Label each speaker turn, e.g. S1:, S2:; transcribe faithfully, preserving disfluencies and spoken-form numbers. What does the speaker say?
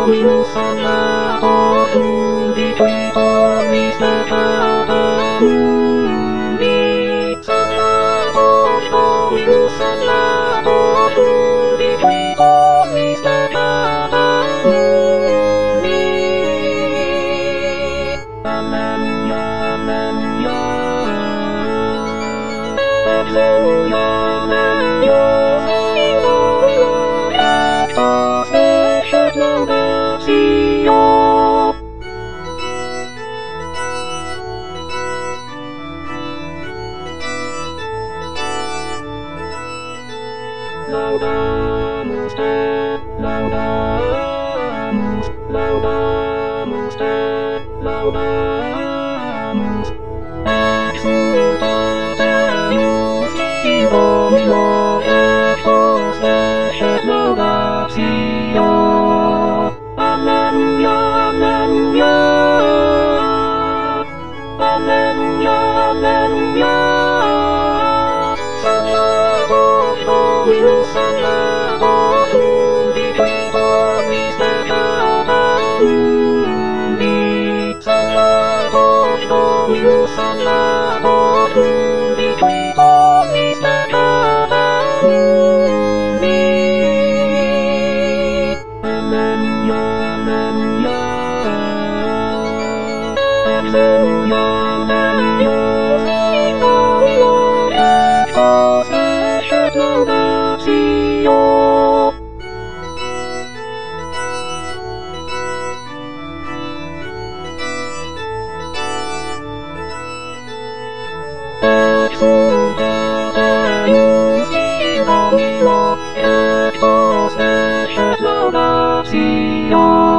S1: Laudamus Dei, laudamus, laudamus Dei, laudamus. Exsultate Deus in Domino, et vos lecet laudatio. Alleluia, alleluia. Alleluia, alleluia. Sanctator Dominus, Sanctator Dominus peccata mundi. Sanctator Dominus, Sanctator Dominus peccata mundi. Alleluia, alleluia. Alleluia, alleluia. In Domino, et vos lecet laudatio. Exsultate Deus in Domino, et vos lecet laudatio.